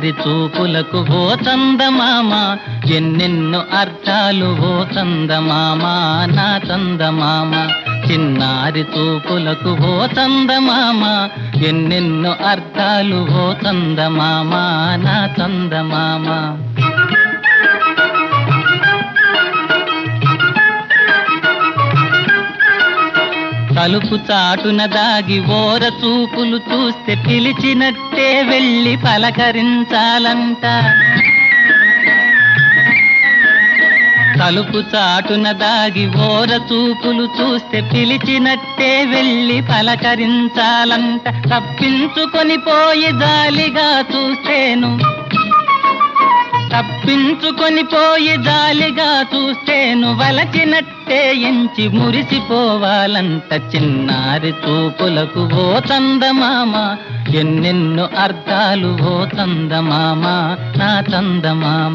చిన్నారి చూపులకు ఓ చందమామ ఎన్నెన్నో అర్థాలు ఓ చందమామ నా చందమామ చిన్నారి చూపులకు ఓ చందమామ ఎన్నెన్నో అర్థాలు ఓ చందమామ నా చందమామ తలుపు చాటున దాగి ఓర చూపులు చూస్తే పిలిచినట్టే వెళ్ళి పలకరించాలంట తలుపు చాటున దాగి ఓర చూపులు చూస్తే పిలిచినట్టే వెళ్ళి పలకరించాలంట తప్పించుకొని పోయి జాలిగా చూస్తేను తప్పించుకొని పోయి జాలిగా చూస్తేను వలచినట్టే ఎంచి మురిసిపోవాలంట చిన్నారి చూపులకు ఓ చందమామ ఎన్నెన్నో అర్థాలు ఓ చందమామ నా చందమామ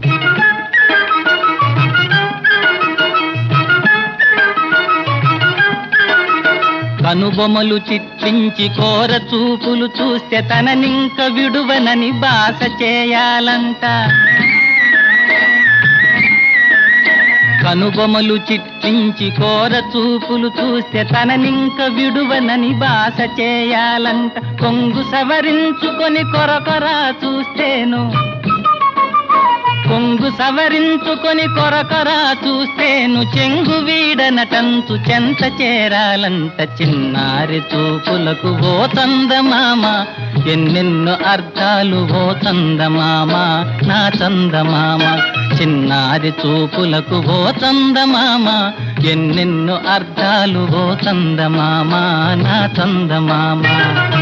కనుబొమలు చిట్లించి కోర చూపులు చూస్తే తననింక విడువనని బాస చేయాలంట కనుబొమలు చిట్లించి కోర చూపులు చూస్తే తననింక విడువనని బాస చేయాలంట కొంగు సవరించుకొని కొరకొరా చూస్తేను కొంగు సవరించుకొని కొరకొరా చూస్తేను చెంగు వీడనటంచు చెంత చేరాలంట చిన్నారి చూపులకు ఓ చందమామ ఎన్నెన్నో అర్థాలు ఓ చందమామ నా చందమామ చిన్నారి చూపులకు ఓ చందమామ ఎన్నెన్నో అర్థాలు ఓ చందమామ నా చందమామ